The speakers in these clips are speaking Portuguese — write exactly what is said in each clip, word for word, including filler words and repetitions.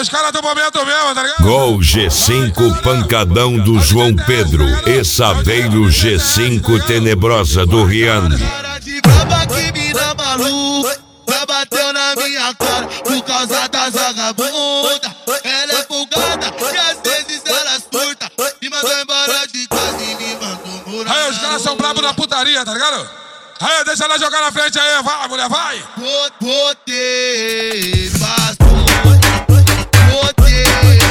os caras do momento mesmo, tá ligado? Gol G cinco pancadão do João Pedro e Saveiro G cinco tenebrosa do Rian. Cara de braba que mina maluca, já bateu na minha cara por causa das vagabundas. Ela é folgada e às vezes ela surta, me mandou embora de casa e me mandou morar. Aí os caras são bravos na putaria, tá ligado? Aí deixa ela jogar na frente aí, vai, mulher, vai! Botei, basta. Botei,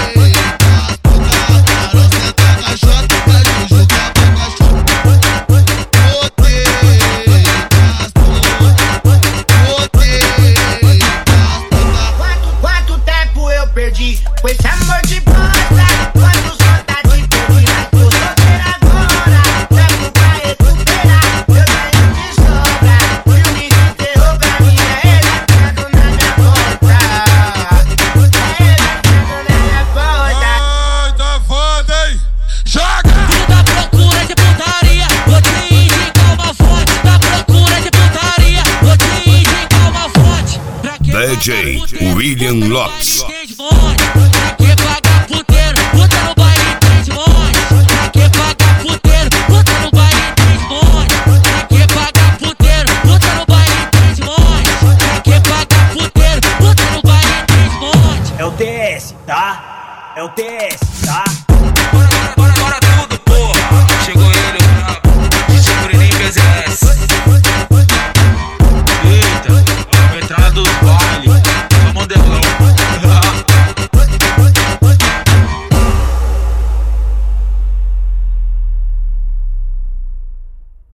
com esse amor de bosta, quantos vontade de terminar? Tô solteira agora, tempo pra recuperar. Eu ganho de sobra, filme de terror pra mim é ele entrando na minha porta. É ele entrando na minha porta. Ai, tá foda, hein? Joga! Tu tá procura de putaria, vou te indicar uma fonte. Tá procura de putaria, vou te indicar uma fonte. D J William Lopes. Pra que pagar puteiro, puta no baile tem de monte. Pra que pagar puteiro, puta no baile tem de monte. Pra que pagar puteiro, puta no baile tem de monte. Pra que pagar puteiro, puta no baile tem de monte. É o T S, tá? É o T S, tá?